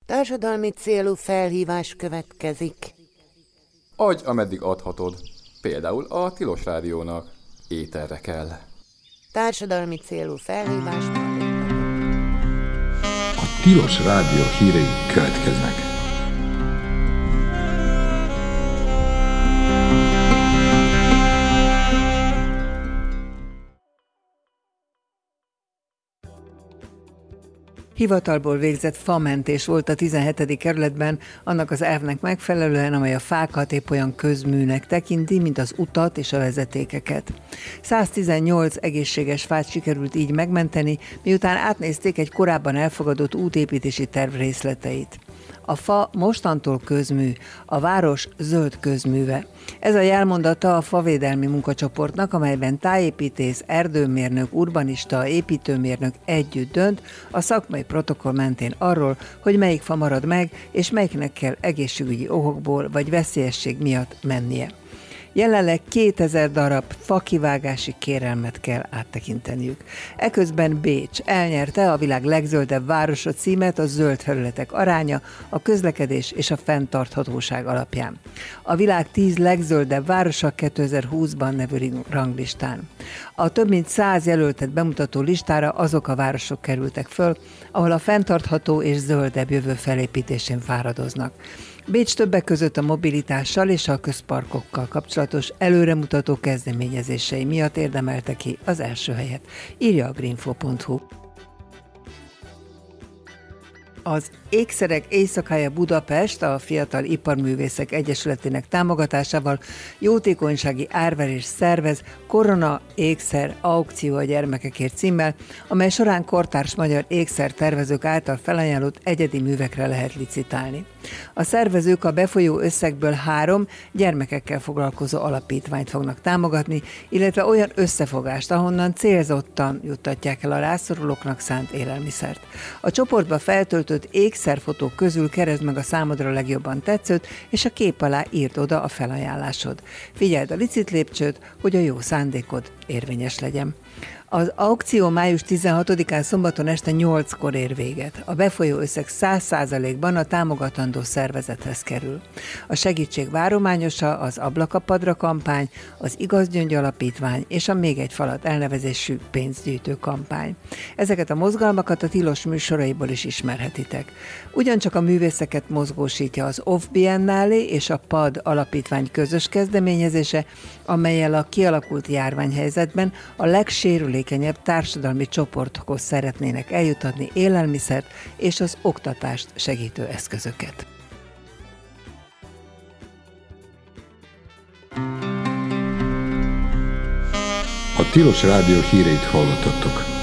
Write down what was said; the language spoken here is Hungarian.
Társadalmi célú felhívás következik. Adj, ameddig adhatod. Például a Tilos Rádiónak. Éterre kell. Társadalmi célú felhívás. A Tilos Rádió hírei következnek. Hivatalból végzett famentés volt a 17. kerületben, annak az elvnek megfelelően, amely a fákat épp olyan közműnek tekinti, mint az utat és a vezetékeket. 118 egészséges fát sikerült így megmenteni, miután átnézték egy korábban elfogadott útépítési terv részleteit. A fa mostantól közmű, a város zöld közműve. Ez a jelmondata a favédelmi munkacsoportnak, amelyben tájépítész, erdőmérnök, urbanista, építőmérnök együtt dönt a szakmai protokoll mentén arról, hogy melyik fa marad meg, és melyiknek kell egészségügyi okokból vagy veszélyesség miatt mennie. Jelenleg 2000 darab fakivágási kérelmet kell áttekinteniük. Eközben Bécs elnyerte a világ legzöldebb városa címet a zöld felületek aránya, a közlekedés és a fenntarthatóság alapján. A világ 10 legzöldebb városa 2020-ban nevű ranglistán. A több mint 100 jelöltet bemutató listára azok a városok kerültek föl, ahol a fenntartható és zöldebb jövő felépítésén fáradoznak. Bécs többek között a mobilitással és a közparkokkal kapcsolatos előremutató kezdeményezései miatt érdemelte ki az első helyet, írja a greenfo.hu. Az Ékszerek Éjszakája Budapest a Fiatal Iparművészek Egyesületének támogatásával jótékonysági árverést szervez Korona ékszer aukció a gyermekekért címmel, amely során kortárs magyar ékszertervezők által felajánlott egyedi művekre lehet licitálni. A szervezők a befolyó összegből 3 gyermekekkel foglalkozó alapítványt fognak támogatni, illetve olyan összefogást, ahonnan célzottan juttatják el a rászorulóknak szánt élelmiszert. A csoportba feltöltött ékszerfotók közül keresd meg a számodra legjobban tetszőt, és a kép alá írd oda a felajánlásod. Figyeld a licitlépcsőt, hogy a jó szándékod érvényes legyen. Az aukció május 16-án szombaton este 8-kor ér véget. A befolyó összeg 100%-ban a támogatandó szervezethez kerül. A segítség várományosa az Ablakapadra kampány, az Igaz Gyöngy Alapítvány és a Még egy falat elnevezésű pénzgyűjtő kampány. Ezeket a mozgalmakat a Tilos műsoraiból is ismerhetitek. Ugyancsak a művészeket mozgósítja az Off Biennálé és a PAD alapítvány közös kezdeményezése, amellyel a kialakult járványhelyzetben a legsérülékenyebb társadalmi csoportokhoz szeretnének eljutatni élelmiszert és az oktatást segítő eszközöket. A Tilos Rádió híreit hallottatok.